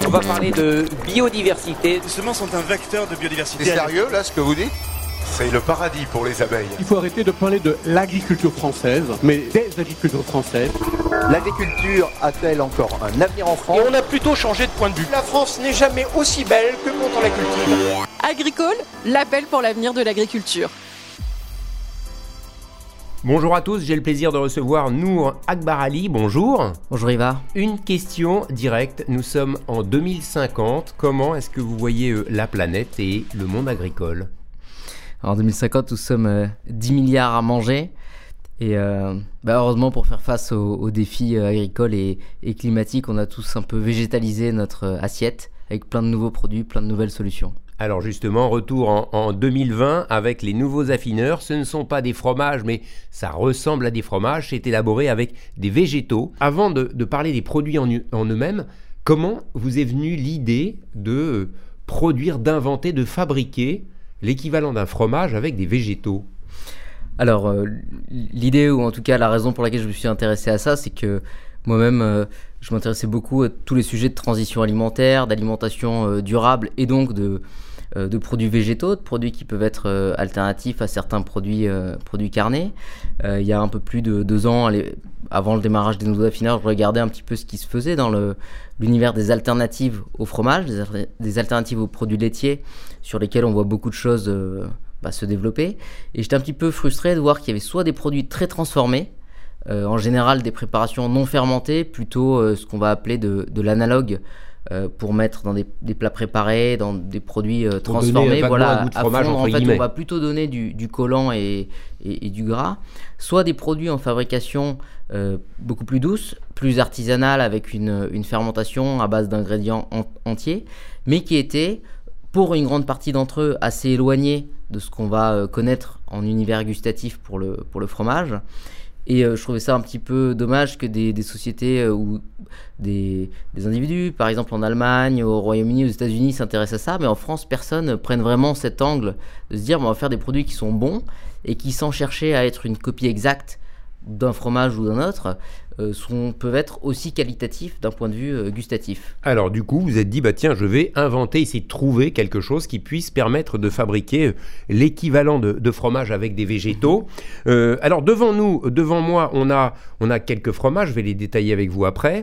On va parler de biodiversité. Les semences sont un vecteur de biodiversité. C'est sérieux là ce que vous dites ? C'est le paradis pour les abeilles. Il faut arrêter de parler de l'agriculture française, mais des agricultures françaises. L'agriculture a-t-elle encore un avenir en France ? Et on a plutôt changé de point de vue. La France n'est jamais aussi belle que quand on la cultive. Agricole, l'appel pour l'avenir de l'agriculture. Bonjour à tous, j'ai le plaisir de recevoir Nour Akbarali, bonjour. Bonjour Ivar. Une question directe, nous sommes en 2050, comment est-ce que vous voyez la planète et le monde agricole ? En 2050, nous sommes 10 milliards à manger et heureusement pour faire face aux défis agricoles et climatiques, on a tous un peu végétalisé notre assiette avec plein de nouveaux produits, plein de nouvelles solutions. Alors justement, retour en 2020 avec les nouveaux affineurs. Ce ne sont pas des fromages, mais ça ressemble à des fromages. C'est élaboré avec des végétaux. Avant de parler des produits en eux-mêmes, comment vous est venue l'idée de produire, d'inventer, de fabriquer l'équivalent d'un fromage avec des végétaux ? Alors, l'idée, ou en tout cas la raison pour laquelle je me suis intéressé à ça, c'est que moi-même, je m'intéressais beaucoup à tous les sujets de transition alimentaire, d'alimentation durable et donc de produits végétaux, de produits qui peuvent être alternatifs à certains produits carnés. Il y a un peu plus de 2 ans, avant le démarrage des nouveaux affineurs, je regardais un petit peu ce qui se faisait dans l'univers des alternatives au fromage, des alternatives aux produits laitiers, sur lesquels on voit beaucoup de choses se développer. Et j'étais un petit peu frustré de voir qu'il y avait soit des produits très transformés, en général des préparations non fermentées, plutôt ce qu'on va appeler de l'analogue, pour mettre dans des plats préparés, dans des produits transformés, voilà, à fondre. En fait, guillemets. on va plutôt donner du collant et du gras, soit des produits en fabrication beaucoup plus douce, plus artisanale, avec une fermentation à base d'ingrédients entiers, mais qui étaient, pour une grande partie d'entre eux, assez éloignés de ce qu'on va connaître en univers gustatif pour le fromage. Et je trouvais ça un petit peu dommage que des sociétés ou des individus, par exemple en Allemagne, au Royaume-Uni, aux États-Unis, s'intéressent à ça, mais en France, personne ne prenne vraiment cet angle de se dire on va faire des produits qui sont bons et qui, sans chercher à être une copie exacte d'un fromage ou d'un autre, peuvent être aussi qualitatifs d'un point de vue gustatif. Alors du coup, vous êtes dit, tiens, je vais inventer, essayer de trouver quelque chose qui puisse permettre de fabriquer l'équivalent de fromage avec des végétaux. Alors devant moi, on a quelques fromages, je vais les détailler avec vous après.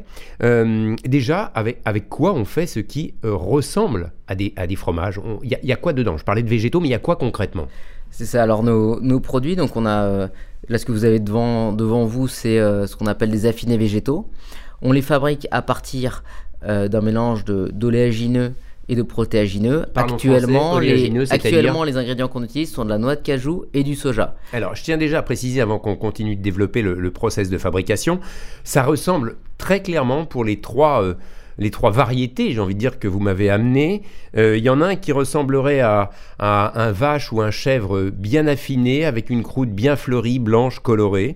Déjà, avec quoi on fait ce qui ressemble à des fromages ? Il y a quoi dedans ? Je parlais de végétaux, mais il y a quoi concrètement ? C'est ça, alors nos produits, donc on a, là ce que vous avez devant vous, c'est ce qu'on appelle des affinés végétaux. On les fabrique à partir d'un mélange d'oléagineux et de protéagineux. Actuellement, les ingrédients qu'on utilise sont de la noix de cajou et du soja. Alors, je tiens déjà à préciser, avant qu'on continue de développer le process de fabrication, ça ressemble très clairement pour les trois variétés, j'ai envie de dire, que vous m'avez amené. Il y en a un qui ressemblerait à un vache ou un chèvre bien affiné, avec une croûte bien fleurie, blanche, colorée.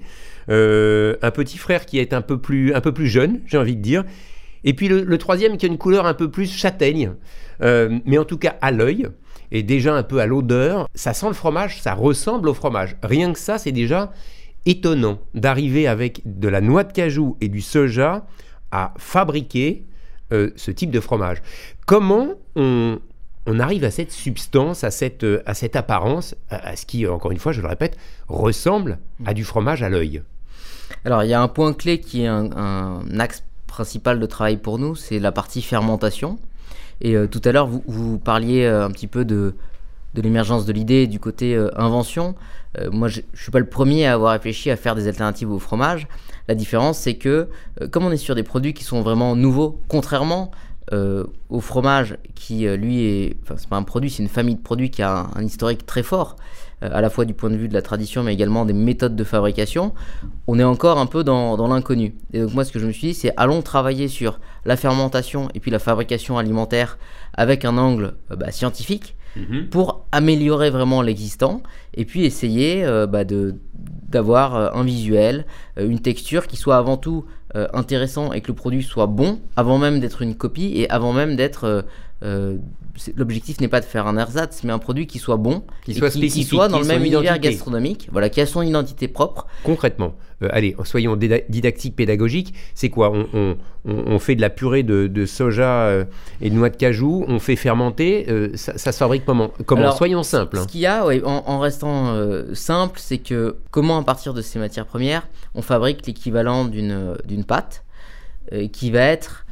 Un petit frère qui est un peu plus jeune, j'ai envie de dire. Et puis le troisième qui a une couleur un peu plus châtaigne, mais en tout cas à l'œil, et déjà un peu à l'odeur. Ça sent le fromage, ça ressemble au fromage. Rien que ça, c'est déjà étonnant d'arriver avec de la noix de cajou et du soja à fabriquer ce type de fromage. Comment on arrive à cette substance, à cette apparence, à ce qui, encore une fois, je le répète, ressemble à du fromage à l'œil ? Alors, il y a un point clé qui est un axe principal de travail pour nous, c'est la partie fermentation. Et tout à l'heure, vous parliez un petit peu de l'émergence de l'idée du côté invention. Moi, je ne suis pas le premier à avoir réfléchi à faire des alternatives au fromage. La différence, c'est que comme on est sur des produits qui sont vraiment nouveaux, contrairement au fromage qui, c'est pas un produit, c'est une famille de produits qui a un historique très fort, à la fois du point de vue de la tradition, mais également des méthodes de fabrication, on est encore un peu dans l'inconnu. Et donc moi, ce que je me suis dit, c'est allons travailler sur la fermentation et puis la fabrication alimentaire avec un angle scientifique, pour améliorer vraiment l'existant et puis essayer d'avoir un visuel, une texture qui soit avant tout intéressant et que le produit soit bon avant même d'être une copie et avant même d'être... l'objectif n'est pas de faire un ersatz, mais un produit qui soit bon, qui soit spécifique, qui soit dans le même univers identité gastronomique, voilà, qui a son identité propre. Concrètement, allez, soyons didactiques, pédagogiques. C'est quoi? On fait de la purée de soja et de noix de cajou, on fait fermenter. Ça se fabrique comment? Alors, soyons simples. Ce qu'il y a, en restant simple, c'est que comment à partir de ces matières premières, on fabrique l'équivalent d'une pâte qui va être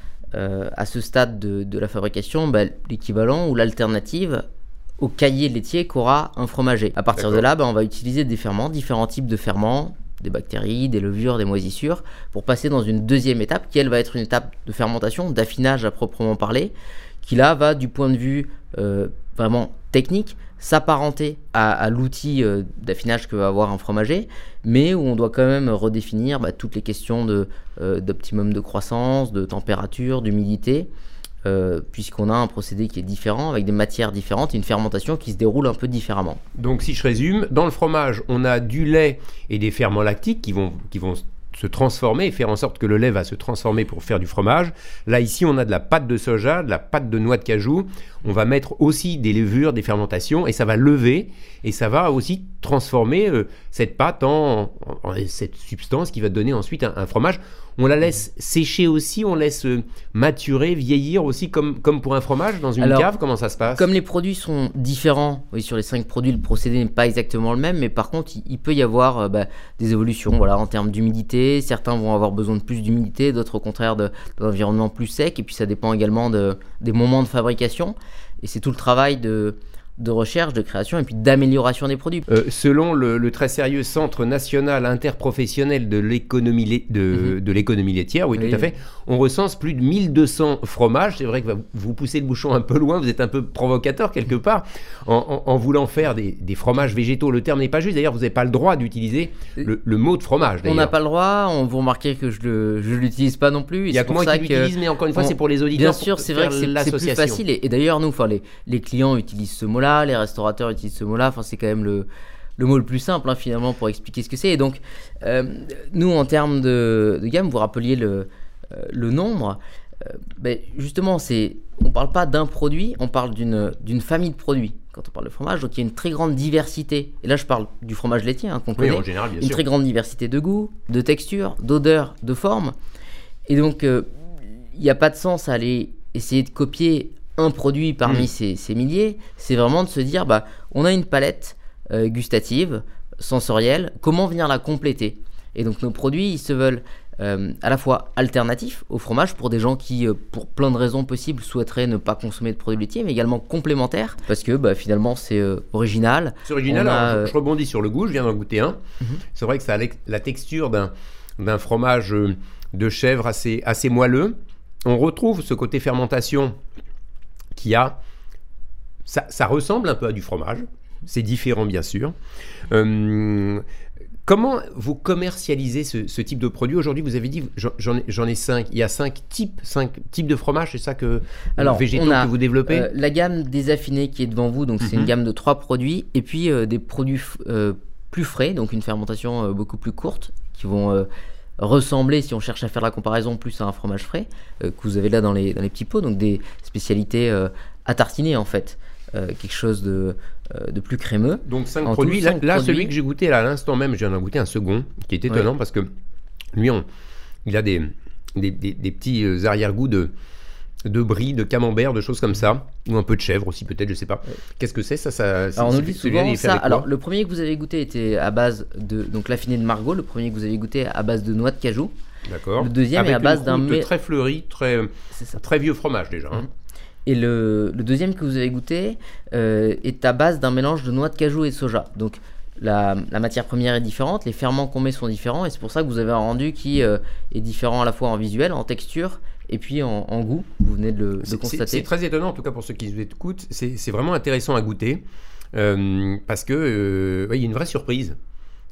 à ce stade de la fabrication, l'équivalent ou l'alternative au cahier laitier qu'aura un fromager. À partir de là, on va utiliser des ferments, différents types de ferments, des bactéries, des levures, des moisissures, pour passer dans une deuxième étape qui, elle, va être une étape de fermentation, d'affinage à proprement parler, qui là va, du point de vue vraiment technique, s'apparenter à l'outil d'affinage que va avoir un fromager, mais où on doit quand même redéfinir toutes les questions d'optimum de croissance, de température, d'humidité, puisqu'on a un procédé qui est différent, avec des matières différentes, et une fermentation qui se déroule un peu différemment. Donc si je résume, dans le fromage, on a du lait et des ferments lactiques qui vont se transformer et faire en sorte que le lait va se transformer pour faire du fromage. Là, ici, on a de la pâte de soja, de la pâte de noix de cajou. On va mettre aussi des levures, des fermentations, et ça va lever, et ça va aussi transformer cette pâte en cette substance qui va donner ensuite un fromage. On la laisse sécher aussi, on laisse maturer, vieillir aussi, comme pour un fromage dans une cave. Comment ça se passe? Comme les produits sont différents, sur les 5 produits, le procédé n'est pas exactement le même, mais par contre, il peut y avoir des évolutions en termes d'humidité. Certains vont avoir besoin de plus d'humidité, d'autres au contraire d'un environnement plus sec, et puis ça dépend également des moments de fabrication. Et c'est tout le travail de recherche, de création et puis d'amélioration des produits. Selon le très sérieux Centre national interprofessionnel de l'économie laitière, oui, tout à fait, on recense plus de 1200 fromages. C'est vrai que vous poussez le bouchon un peu loin, vous êtes un peu provocateur quelque part, en voulant faire des fromages végétaux. Le terme n'est pas juste, d'ailleurs vous n'avez pas le droit d'utiliser le mot de fromage. On n'a pas le droit, vous remarquez que je ne l'utilise pas non plus. Il y a que moi qui l'utilise, mais encore une fois c'est pour les auditeurs. Bien sûr, c'est vrai que c'est plus facile, et d'ailleurs nous, les clients utilisent ce mot-là, les restaurateurs utilisent ce mot-là, c'est quand même le mot le plus simple finalement pour expliquer ce que c'est. Et donc nous, en termes de gamme, vous rappeliez le nombre, justement on parle pas d'un produit, on parle d'une famille de produits quand on parle de fromage. Donc il y a une très grande diversité, et là je parle du fromage laitier qu'on connaît, en général, bien sûr. Très grande diversité de goût, de texture, d'odeur, de forme, et donc il n'y a pas de sens à aller essayer de copier un produit parmi ces milliers. C'est vraiment de se dire on a une palette gustative, sensorielle, comment venir la compléter. Et donc nos produits, ils se veulent à la fois alternatifs au fromage pour des gens qui, pour plein de raisons possibles, souhaiteraient ne pas consommer de produits laitiers, mais également complémentaires, parce que finalement c'est original. C'est original. Je rebondis sur le goût, je viens d'en goûter un. C'est vrai que ça a la texture d'un fromage de chèvre assez moelleux. On retrouve ce côté fermentation qui a... Ça ressemble un peu à du fromage, c'est différent bien sûr. Comment vous commercialisez ce type de produit? Aujourd'hui, vous avez dit, j'en ai 5. Il y a 5 types de fromage, c'est ça végétaux que vous développez? La gamme desaffinée qui est devant vous, donc c'est une gamme de 3 produits, et puis des produits plus frais, donc une fermentation beaucoup plus courte, qui vont... ressembler, si on cherche à faire la comparaison, plus à un fromage frais que vous avez là dans les petits pots, donc des spécialités à tartiner en fait, quelque chose de plus crémeux. Donc 5 produits, là celui que j'ai goûté là, à l'instant même, je viens d'en goûter un second qui est étonnant parce que lui il a des petits arrière-goûts de brie, de camembert, de choses comme ça, ou un peu de chèvre aussi peut-être, je sais pas. Qu'est-ce que c'est ça? Alors on oublie souvent ça. Alors le premier que vous avez goûté était à base de l'affiné de Margaux. Le premier que vous avez goûté à base de noix de cajou. D'accord. Le deuxième est à base d'un très fleuri, très vieux fromage déjà. Et le deuxième que vous avez goûté est à base d'un mélange de noix de cajou et de soja. Donc la matière première est différente, les ferments qu'on met sont différents, et c'est pour ça que vous avez un rendu qui est différent à la fois en visuel, en texture, et puis en goût. Vous venez de le constater. C'est très étonnant, en tout cas pour ceux qui vous écoutent. C'est vraiment intéressant à goûter parce que il y a une vraie surprise.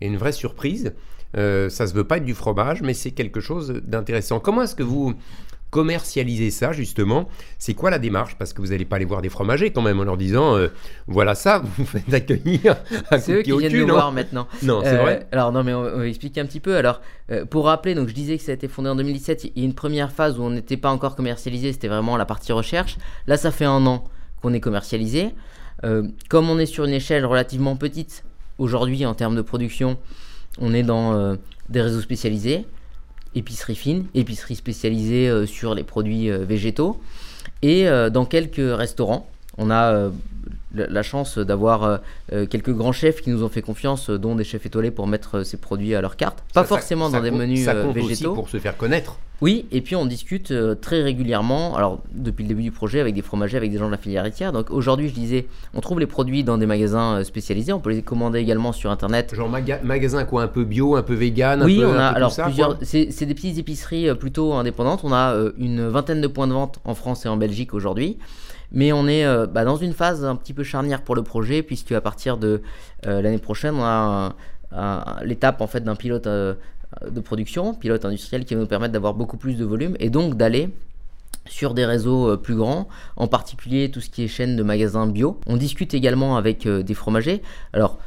Ça se veut pas être du fromage, mais c'est quelque chose d'intéressant. Comment est-ce que vous commercialiser ça justement, c'est quoi la démarche? Parce que vous n'allez pas aller voir des fromagers quand même en leur disant voilà ça, vous faites accueillir un c'est eux qui viennent nous voir maintenant. Non, c'est vrai. Alors non, mais on va expliquer un petit peu. Alors pour rappeler, donc je disais que ça a été fondé en 2017. Il y a une première phase où on n'était pas encore commercialisé, c'était vraiment la partie recherche. Là, ça fait 1 an qu'on est commercialisé. Comme on est sur une échelle relativement petite aujourd'hui en termes de production, on est dans des réseaux spécialisés. Épicerie fine, épicerie spécialisée sur les produits végétaux et dans quelques restaurants. On a la chance d'avoir quelques grands chefs qui nous ont fait confiance, dont des chefs étoilés pour mettre ces produits à leur carte. Pas forcément dans des menus ça compte végétaux. Aussi pour se faire connaître. Oui, et puis on discute très régulièrement, alors depuis le début du projet, avec des fromagers, avec des gens de la filière laitière. Donc aujourd'hui, je disais, on trouve les produits dans des magasins spécialisés, on peut les commander également sur internet. Genre magasin quoi, un peu bio, un peu vegan, oui, un peu, on a un peu alors tout ça, plusieurs. C'est des petites épiceries plutôt indépendantes. On a une vingtaine de points de vente en France et en Belgique aujourd'hui. Mais on est dans une phase un petit peu charnière pour le projet, puisque à partir de l'année prochaine, on a l'étape en fait d'un pilote de production, pilote industriel, qui va nous permettre d'avoir beaucoup plus de volume et donc d'aller sur des réseaux plus grands, en particulier tout ce qui est chaîne de magasins bio. On discute également avec des fromagers. Alors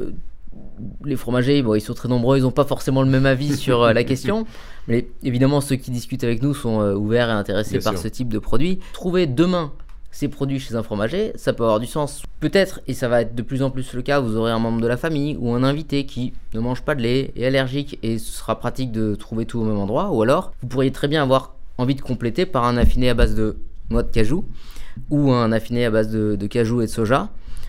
les fromagers, bon, ils sont très nombreux, ils n'ont pas forcément le même avis sur la question, mais évidemment ceux qui discutent avec nous sont ouverts et intéressés par ce type de produit. Trouver demain ces produits chez un fromager, ça peut avoir du sens. Peut-être, et ça va être de plus en plus le cas, vous aurez un membre de la famille ou un invité qui ne mange pas de lait, est allergique, et ce sera pratique de trouver tout au même endroit. Ou alors, vous pourriez très bien avoir envie de compléter par un affiné à base de noix de cajou ou un affiné à base de cajou et de soja.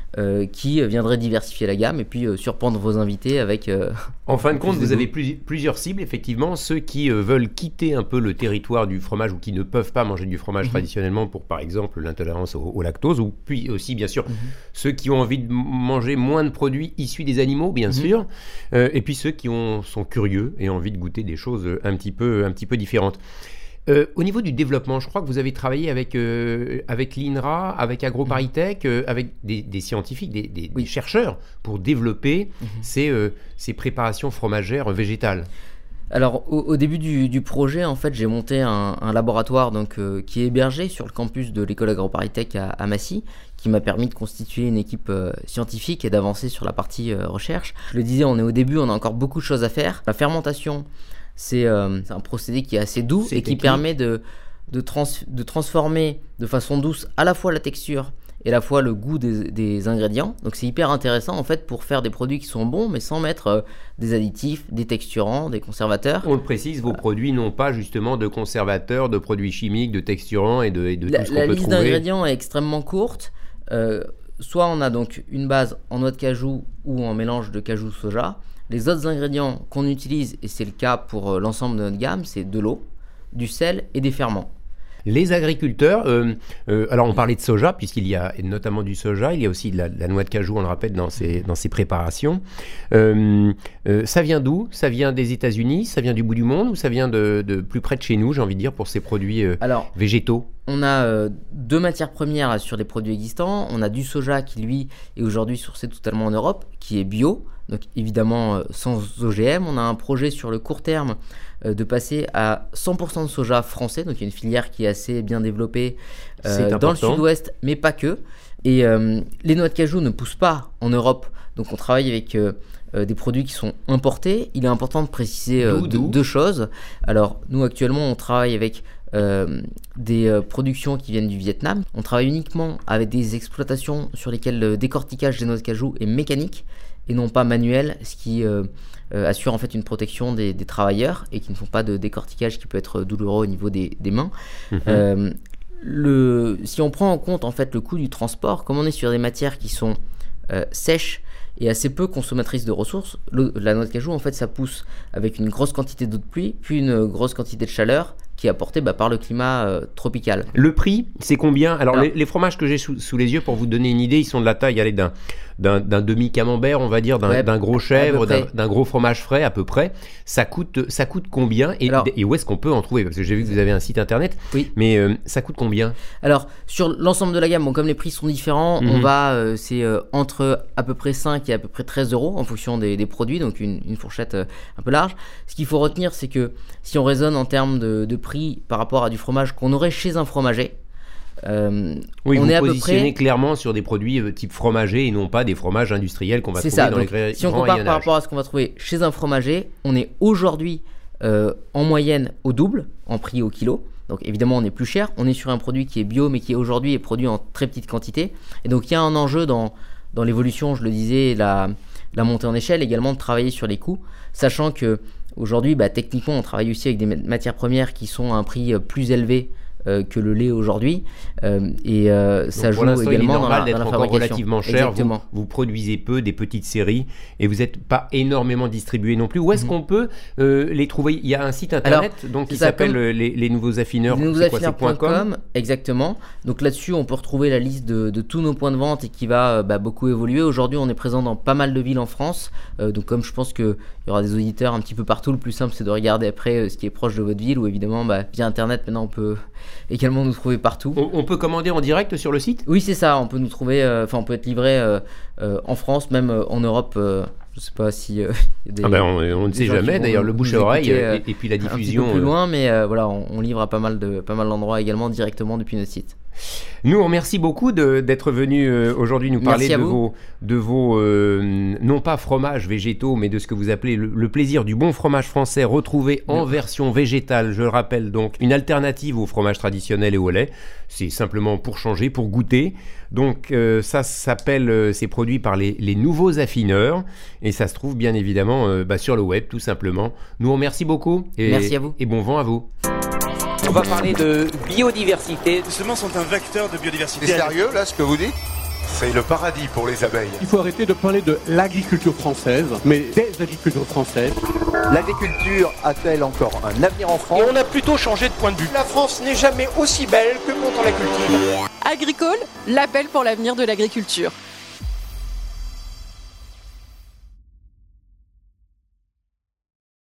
Qui viendrait diversifier la gamme et puis surprendre vos invités avec... en fin de compte, vous avez plusieurs cibles, effectivement. Ceux qui veulent quitter un peu le territoire du fromage ou qui ne peuvent pas manger du fromage traditionnellement pour, par exemple, l'intolérance au lactose, ou puis aussi, bien sûr, ceux qui ont envie de manger moins de produits issus des animaux, bien sûr, et puis ceux qui sont curieux et ont envie de goûter des choses un petit peu différentes. Au niveau du développement, je crois que vous avez travaillé avec l'INRA, avec AgroParisTech, avec des scientifiques, des chercheurs pour développer ces préparations fromagères végétales. Alors au début du projet, en fait, j'ai monté un laboratoire qui est hébergé sur le campus de l'école AgroParisTech à Massy, qui m'a permis de constituer une équipe scientifique et d'avancer sur la partie recherche. Je le disais, on est au début, on a encore beaucoup de choses à faire. La fermentation, c'est un procédé qui est assez doux et qui permet de transformer de façon douce à la fois la texture et à la fois le goût des ingrédients. Donc c'est hyper intéressant en fait pour faire des produits qui sont bons mais sans mettre des additifs, des texturants, des conservateurs. On le précise, vos produits n'ont pas justement de conservateurs, de produits chimiques, de texturants et de tout ce qu'on peut trouver. La liste d'ingrédients est extrêmement courte. Soit on a donc une base en noix de cajou ou en mélange de cajou soja. Les autres ingrédients qu'on utilise, et c'est le cas pour l'ensemble de notre gamme, c'est de l'eau, du sel et des ferments. Les agriculteurs, alors on parlait de soja, puisqu'il y a notamment du soja, il y a aussi de la noix de cajou, on le rappelle, dans ces préparations. Ça vient d'où? Ça vient des États-Unis? Ça vient du bout du monde? Ou ça vient de plus près de chez nous, j'ai envie de dire, pour ces produits végétaux? On a 2 matières premières sur les produits existants. On a du soja qui, lui, est aujourd'hui sourcé totalement en Europe, qui est bio, donc évidemment sans OGM. On a un projet sur le court terme de passer à 100% de soja français, donc il y a une filière qui est assez bien développée dans le sud-ouest, mais pas que. Et les noix de cajou ne poussent pas en Europe, donc on travaille avec des produits qui sont importés. Il est important de préciser 2 choses. Alors nous actuellement on travaille avec des productions qui viennent du Vietnam. On travaille uniquement avec des exploitations sur lesquelles le décortiquage des noix de cajou est mécanique et non pas manuel, ce qui assure en fait une protection des travailleurs et qui ne font pas de décortiquage qui peut être douloureux au niveau des mains. Si on prend en compte en fait le coût du transport, comme on est sur des matières qui sont sèches et assez peu consommatrices de ressources, la noix de cajou en fait ça pousse avec une grosse quantité d'eau de pluie puis une grosse quantité de chaleur qui est apportée par le climat tropical. Le prix, c'est combien? Alors les fromages que j'ai sous les yeux, pour vous donner une idée, ils sont de la taille d'un d'un demi-camembert, on va dire, d'un gros chèvre, d'un gros fromage frais à peu près. Ça coûte combien et où est-ce qu'on peut en trouver? Parce que j'ai vu que vous avez un site internet, mais ça coûte combien? Alors, sur l'ensemble de la gamme, bon, comme les prix sont différents, on va, c'est entre à peu près 5 et à peu près 13 euros en fonction des produits, donc une fourchette un peu large. Ce qu'il faut retenir, c'est que si on raisonne en termes de prix par rapport à du fromage qu'on aurait chez un fromager, oui, on est positionnez clairement sur des produits type fromager et non pas des fromages industriels qu'on va trouver dans les grands. Si on compare par rapport à ce qu'on va trouver chez un fromager, on est aujourd'hui en moyenne au double en prix au kilo. Donc évidemment on est plus cher, on est sur un produit qui est bio mais qui aujourd'hui est produit en très petite quantité. Et donc il y a un enjeu dans l'évolution, je le disais, la montée en échelle, également de travailler sur les coûts, sachant que aujourd'hui techniquement on travaille aussi avec des matières premières qui sont à un prix plus élevé que le lait aujourd'hui, et ça joue également dans la fabrication. Encore relativement cher. Exactement. Vous produisez peu, des petites séries, et vous n'êtes pas énormément distribué non plus. Où est-ce qu'on peut les trouver? Il y a un site internet qui s'appelle les nouveaux affineurs. lesnouveauxaffineurs.com, exactement. Donc là-dessus, on peut retrouver la liste de tous nos points de vente et qui va beaucoup évoluer. Aujourd'hui, on est présent dans pas mal de villes en France. Donc comme je pense qu'il y aura des auditeurs un petit peu partout, le plus simple c'est de regarder après ce qui est proche de votre ville, ou évidemment via internet maintenant on peut également nous trouver partout. On peut commander en direct sur le site? Oui, c'est ça, on peut nous trouver, on peut être livré en France, même en Europe. Je sais pas si y a on ne sait jamais, d'ailleurs, le bouche à oreille et puis la diffusion un petit peu plus loin, mais voilà, on livre à pas mal d'endroits également directement depuis notre site. Nous, on remercie beaucoup d'être venu aujourd'hui nous parler de vos non pas fromages végétaux, mais de ce que vous appelez le plaisir du bon fromage français retrouvé en version végétale. Je le rappelle donc, une alternative au fromage traditionnel et au lait. C'est simplement pour changer, pour goûter. Donc ça s'appelle, c'est produit par les nouveaux affineurs et ça se trouve bien évidemment sur le web tout simplement. Nous on remercie beaucoup merci à vous et bon vent à vous. On va parler de biodiversité. Les semences sont un vecteur de biodiversité. C'est sérieux là ce que vous dites? C'est le paradis pour les abeilles. Il faut arrêter de parler de l'agriculture française, mais des agricultures françaises. L'agriculture a-t-elle encore un avenir en France? Et on a plutôt changé de point de vue. La France n'est jamais aussi belle que quand on la cultive. Agricole, l'appel pour l'avenir de l'agriculture.